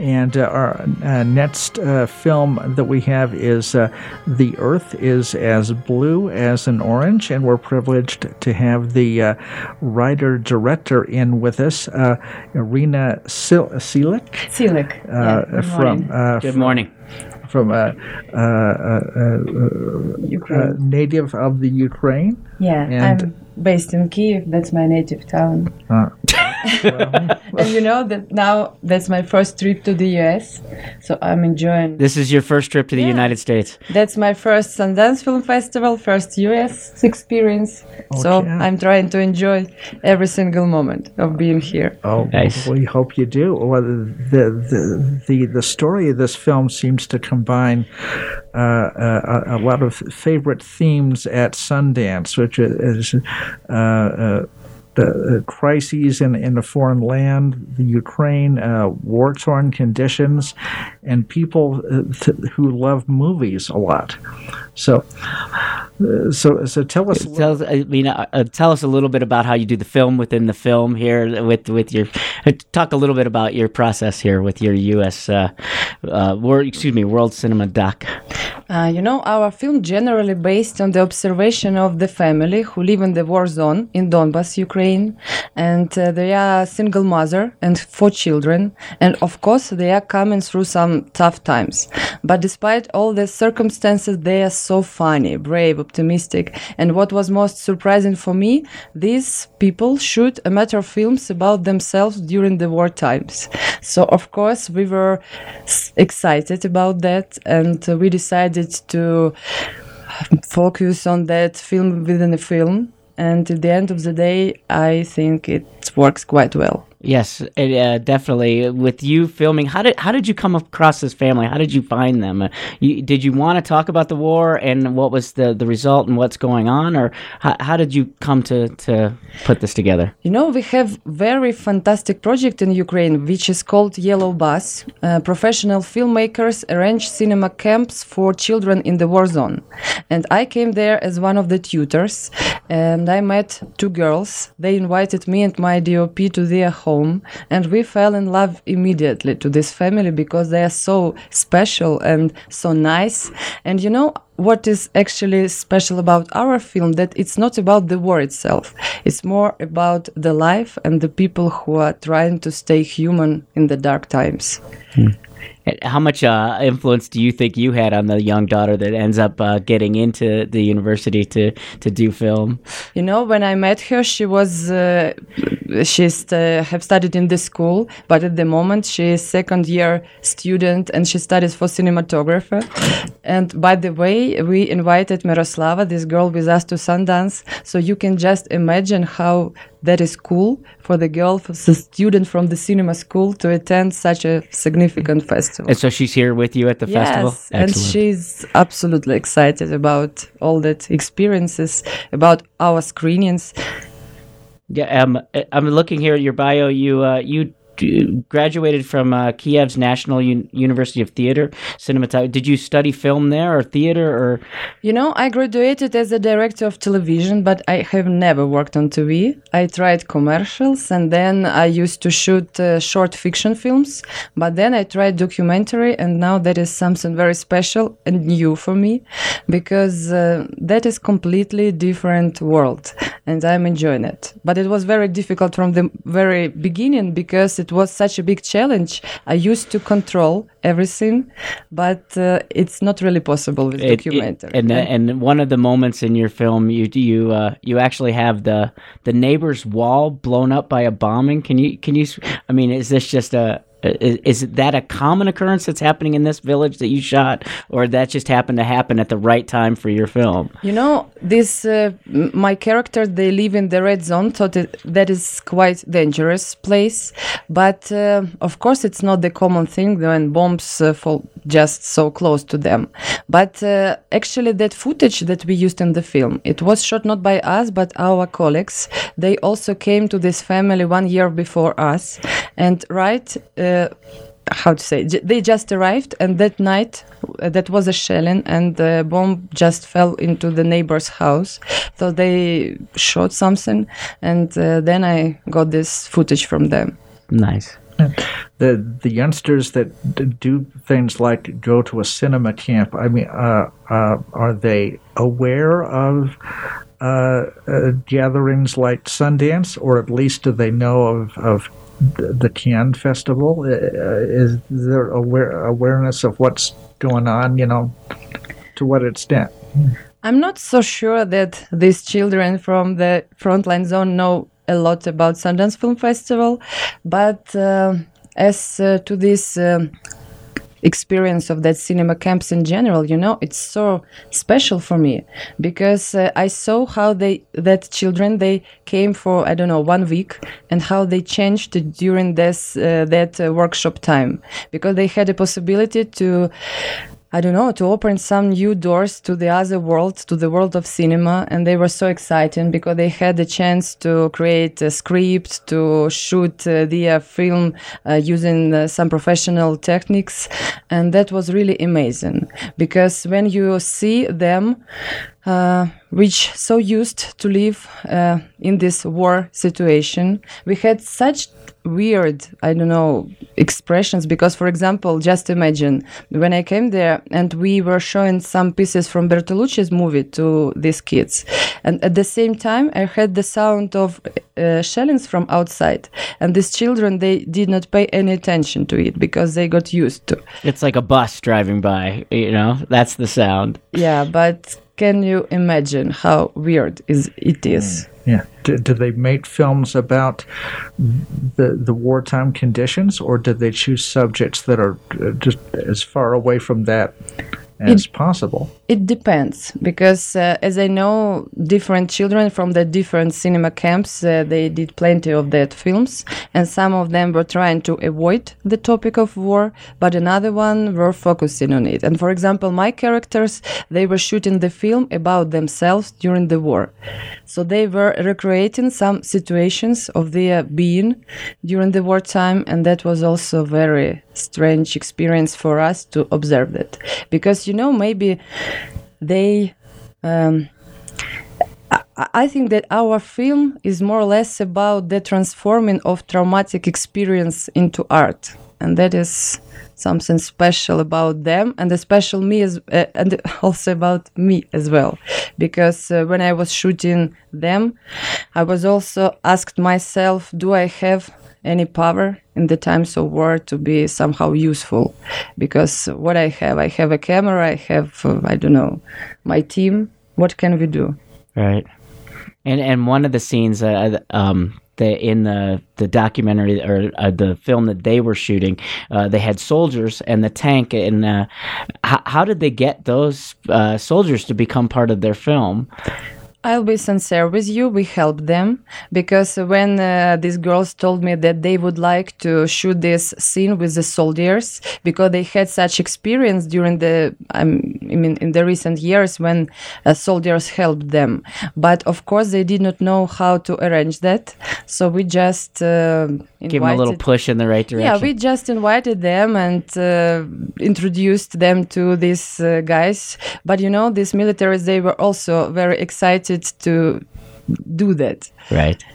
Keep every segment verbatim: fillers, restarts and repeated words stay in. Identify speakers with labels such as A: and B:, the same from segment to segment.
A: And uh, our uh, next uh, film that we have is uh, The Earth is as Blue as an Orange, and we're privileged to have the uh, writer-director in with us, uh, Irina Sil- Silic.
B: Silic,
A: uh,
B: yeah.
A: From, uh,
C: Good
A: from,
C: morning.
A: From a uh, uh, uh, uh, native of the Ukraine.
B: Yeah,
A: and
B: I'm based in Kiev. That's my native town.
A: Uh,
B: And you know that now that's my first trip to the U S, so I'm enjoying.
C: This is your first trip to the
B: Yeah.
C: United States.
B: That's my first Sundance Film Festival, first U S experience. So
A: Okay.
B: I'm trying to enjoy every single moment of being here.
A: Oh,
C: Nice.
A: we hope you do. Well, the the the the story of this film seems to combine uh, a, a lot of favorite themes at Sundance, which is uh, uh, the uh, crises in in a foreign land, the Ukraine, uh, war-torn conditions, and people uh, th- who love movies a lot. So, uh, so so tell us. a little-
C: Tell, I mean, uh, uh, tell us a little bit about how you do the film within the film here. With with your, uh, talk a little bit about your process here with your U S. Uh, uh, world, excuse me, World Cinema Doc.
B: Uh, you know, our film generally based on the observation of the family who live in the war zone in Donbas, Ukraine, and uh, they are a single mother and four children, and of course they are coming through some tough times. But despite all the circumstances, they are so funny, brave, optimistic, and what was most surprising for me, these people shoot amateur films about themselves during the war times. So of course we were s- excited about that, and uh, we decided to focus on that film within a film, and at the end of the day I think it works quite well.
C: Yes, it, uh, definitely. With you filming, how did how did you come across this family? How did you find them? Uh, you, did you want to talk about the war and what was the, the result and what's going on, or how, how did you come to, to put this together?
B: You know, we have very fantastic project in Ukraine, which is called Yellow Bus. Uh, professional filmmakers arrange cinema camps for children in the war zone. And I came there as one of the tutors, and I met two girls. They invited me and my D O P to their home, and we fell in love immediately to this family because they are so special and so nice. And you know, what is actually special about our film, that it's not about the war itself. It's more about the life and the people who are trying to stay human in the dark times.
C: How much uh, influence do you think you had on the young daughter that ends up uh, getting into the university to, to do film?
B: You know, when I met her, she was uh, she's uh, have studied in this school, but at the moment she is second year student and she studies for cinematographer. And by the way, we invited Miroslava, this girl, with us to Sundance, so you can just imagine how that is cool for the girl, for the student from the cinema school, to attend such a significant festival.
C: And so she's here with you at the festival?
B: Yes, and
C: Excellent.
B: she's absolutely excited about all that experiences, about our screenings.
C: Yeah, um, I'm looking here at your bio. You uh, you d- graduated from uh, Kiev's National Un- University of Theater, Cinematography. Did you study film there or theater or?
B: You know, I graduated as a director of television, but I have never worked on T V. I tried commercials, and then I used to shoot uh, short fiction films, but then I tried documentary, and now that is something very special and new for me, because uh, that is completely different world, and I'm enjoying it. But it was very difficult from the very beginning, because it was such a big challenge. I used to control everything, but uh, it's not really possible with
C: It- it-
B: documentary.
C: and uh, and one of the moments in your film, you you uh, you actually have the the neighbor's wall blown up by a bombing. Can you can you? I mean, is this just a is, is that a common occurrence that's happening in this village that you shot, or that just happened to happen at the right time for your film?
B: You know, this uh, m- my character, they live in the red zone, so that, that is quite dangerous place. But uh, of course, it's not the common thing when bombs uh, fall just so close to them. But uh, actually, that footage that we used in the film, it was shot not by us, but our colleagues. They also came to this family one year before us, and right. Uh, how to say, j- they just arrived, and that night uh, that was a shelling, and the bomb just fell into the neighbor's house, so they shot something, and uh, then I got this footage from them.
C: Nice.
A: The the youngsters that d- do things like go to a cinema camp. I mean, uh, uh, are they aware of uh, uh, gatherings like Sundance, or at least do they know of of the, the Cannes Festival? Uh, is there aware awareness of what's going on? You know, to what extent?
B: I'm not so sure that these children from the Frontline Zone know a lot about Sundance Film Festival, but uh, as uh, to this um, experience of that cinema camps in general, you know, it's so special for me because uh, I saw how they that children they came for I don't know one week and how they changed during this uh, that uh, workshop time, because they had a possibility to I don't know, to open some new doors to the other world, to the world of cinema. And they were so excited because they had the chance to create a script, to shoot uh, the uh, film uh, using uh, some professional techniques. And that was really amazing because when you see them, uh, which so used to live uh, in this war situation, we had such weird, I don't know, expressions because, for example, just imagine when I came there and we were showing some pieces from Bertolucci's movie to these kids, and at the same time I heard the sound of uh, shellings from outside, and these children, they did not pay any attention to it because they got used to.
C: It's like a bus driving by, you know, that's the sound.
B: Yeah, but can you imagine how weird is it is?
A: Mm. Yeah. Do, do they make films about the the wartime conditions, or did they choose subjects that are just as far away from that as it, possible?
B: It depends, because uh, as I know, different children from the different cinema camps, uh, they did plenty of that films, and some of them were trying to avoid the topic of war, but another one were focusing on it. And for example, my characters, they were shooting the film about themselves during the war. So they were recreating some situations of their being during the wartime, and that was also a very strange experience for us to observe that. Because, you know, maybe they... Um, I, I think that our film is more or less about the transforming of traumatic experience into art. And that is something special about them, and especially me as, uh, and also about me as well, because uh, when I was shooting them, I was also asked myself, do I have any power in the times of war to be somehow useful? Because what I have, I have a camera, I have, uh, I don't know, my team. What can we do?
C: Right. And and one of the scenes, uh, um, the in the the documentary or uh, the film that they were shooting, uh, they had soldiers and the tank. And uh, h- how did they get those uh, soldiers to become part of their film?
B: I'll be sincere with you, we helped them, because when uh, these girls told me that they would like to shoot this scene with the soldiers, because they had such experience during the, um, I mean, in the recent years when uh, soldiers helped them. But of course, they did not know how to arrange that. So we just uh, invited,
C: give them a little push in the right direction.
B: Yeah, we just invited them and uh, introduced them to these uh, guys. But you know, these militaries, they were also very excited to do that.
C: Right.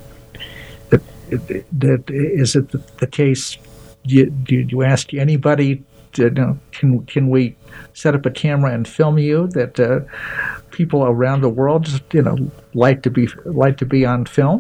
A: That, that, is it the, the case? You, do you ask anybody? To, you know, can can we set up a camera and film you? That uh, people around the world just you know like to be like to be on film.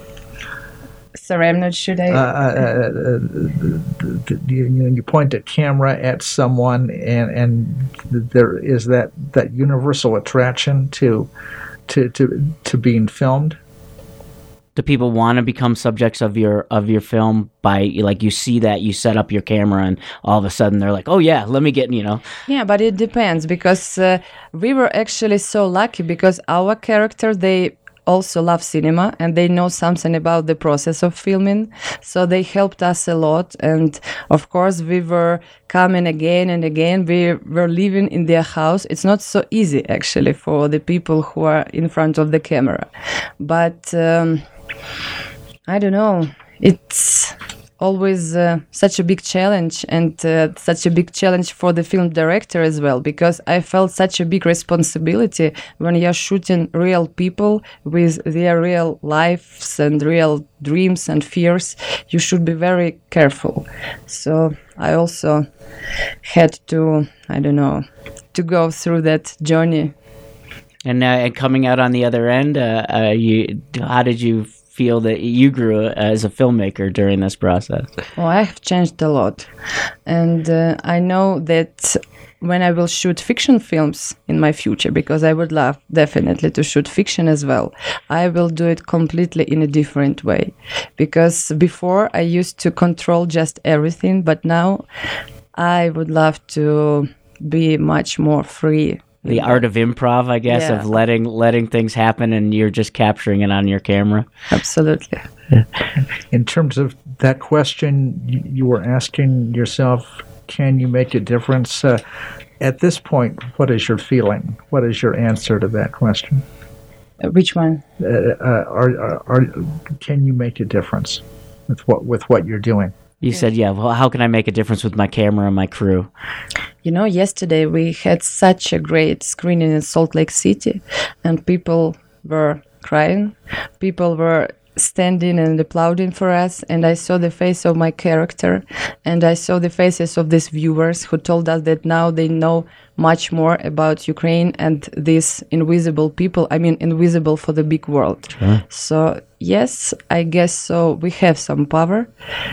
B: Sorry, I'm not sure. I...
A: Uh, uh, uh, uh, you, you, know, you point a camera at someone, and and there is that, that universal attraction to. To, to to being filmed.
C: Do people want to become subjects of your of your film by, like, you see that, you set up your camera and all of a sudden they're like, oh yeah, let me get, you know?
B: Yeah, but it depends, because uh, we were actually so lucky because our characters, they also love cinema and they know something about the process of filming, so they helped us a lot. And of course we were coming again and again. We were living in their house. It's not so easy actually for the people who are in front of the camera, but um, I don't know, it's always uh, such a big challenge, and uh, such a big challenge for the film director as well, because I felt such a big responsibility when you're shooting real people with their real lives and real dreams and fears. You should be very careful. So I also had to, I don't know, to go through that journey.
C: And, uh, and coming out on the other end, uh, uh, you, how did you feel that you grew as a filmmaker during this process?
B: Well, I have changed a lot. And uh, I know that when I will shoot fiction films in my future, because I would love definitely to shoot fiction as well, I will do it completely in a different way. Because before I used to control just everything, but now I would love to be much more free.
C: The art of improv, I guess,
B: Yeah.
C: of letting letting things happen and you're just capturing it on your camera.
B: Absolutely.
A: In terms of that question, you, you were asking yourself, can you make a difference? Uh, at this point, what is your feeling? What is your answer to that question?
B: Uh, which one?
A: Uh, uh, are, are, are, can you make a difference with what with what you're doing?
C: You said, yeah, well, how can I make a difference with my camera and my crew?
B: You know, yesterday we had such a great screening in Salt Lake City, and people were crying. People were standing and applauding for us, and I saw the face of my character, and I saw the faces of these viewers who told us that now they know much more about Ukraine and these invisible people, I mean invisible for the big world.
C: Sure.
B: So yes, I guess so. We have some power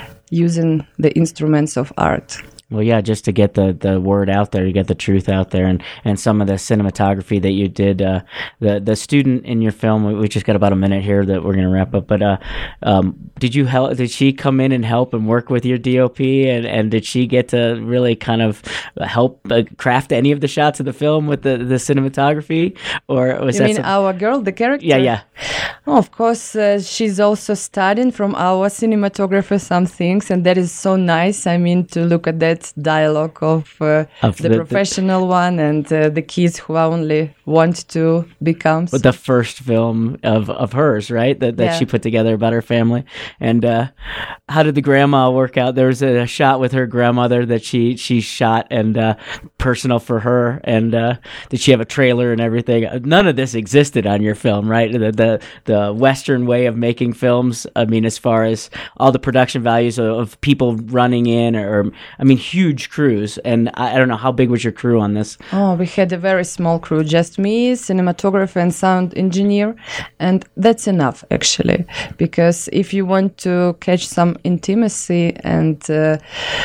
B: using the instruments of art.
C: Well, yeah, just to get the, the word out there, you get the truth out there, and, and some of the cinematography that you did. Uh, the the student in your film, we, we just got about a minute here that we're going to wrap up. But uh, um, did you help? Did she come in and help and work with your D O P, and, and did she get to really kind of help uh, craft any of the shots of the film with the, the cinematography, or was
B: You
C: that
B: mean
C: some-
B: our girl, the character?
C: Yeah, yeah.
B: Oh, of course, uh, she's also studying from our cinematographer some things, and that is so nice. I mean, to look at that dialogue of, uh,
C: Of
B: the,
C: the-
B: professional one and uh, the kids who only want to become.
C: With the first film of, of hers, right? That that
B: Yeah.
C: she put together about her family. And uh, how did the grandma work out? There was a, a shot with her grandmother that she she shot and uh, personal for her. And uh, did she have a trailer and everything? None of this existed on your film, right? The the the Western way of making films. I mean, as far as all the production values of, of people running in, or I mean, huge crews. And I, I don't know, how big was your crew on this?
B: Oh, we had a very small crew, just me, cinematographer and sound engineer, and that's enough actually, because if you want to catch some intimacy and uh,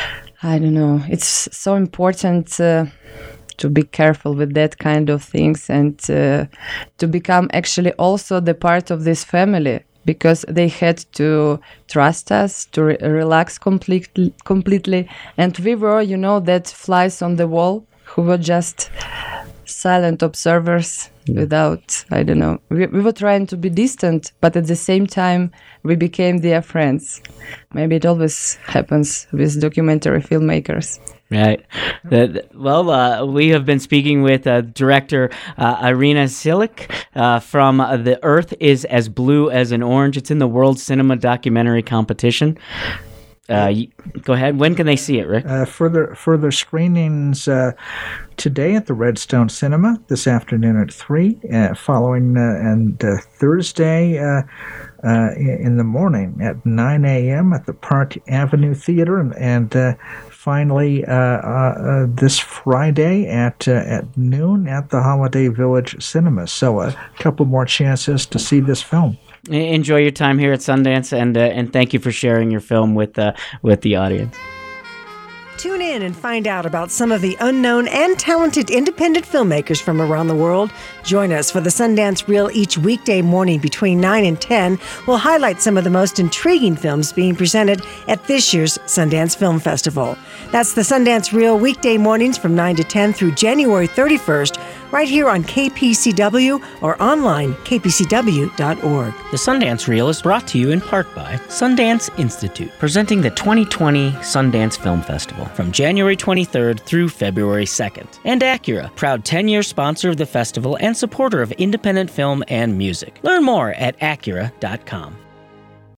B: I don't know, it's so important uh, to be careful with that kind of things and uh, to become actually also the part of this family, because they had to trust us, to re- relax completely, completely, and we were, you know, that flies on the wall who were just silent observers without, I don't know, we, we were trying to be distant, but at the same time we became their friends. Maybe it always happens with documentary filmmakers.
C: Right. The, the- well, uh, we have been speaking with uh, director uh, Irina Silik uh, from uh, The Earth is as Blue as an Orange. It's in the World Cinema Documentary Competition. Uh, y- go ahead. When can they see it, Rick?
A: Uh, further further screenings uh, today at the Redstone Cinema, this afternoon at three, uh, following uh, and uh, Thursday uh, uh, in the morning at nine a.m. at the Park Avenue Theater, and, and uh, finally uh, uh, uh, this Friday at uh, at noon at the Holiday Village Cinema. So a couple more chances to see this film.
C: Enjoy your time here at Sundance, and uh, and thank you for sharing your film with uh, with the audience.
D: Tune in and find out about some of the unknown and talented independent filmmakers from around the world. Join us for the Sundance Reel each weekday morning between nine and ten. We'll highlight some of the most intriguing films being presented at this year's Sundance Film Festival. That's the Sundance Reel weekday mornings from nine to ten through January thirty-first, right here on K P C W or online, k p c w dot org.
E: The Sundance Reel is brought to you in part by Sundance Institute, presenting the twenty twenty Sundance Film Festival from January twenty-third through February second. And Acura, proud ten-year sponsor of the festival and supporter of independent film and music. Learn more at acura dot com.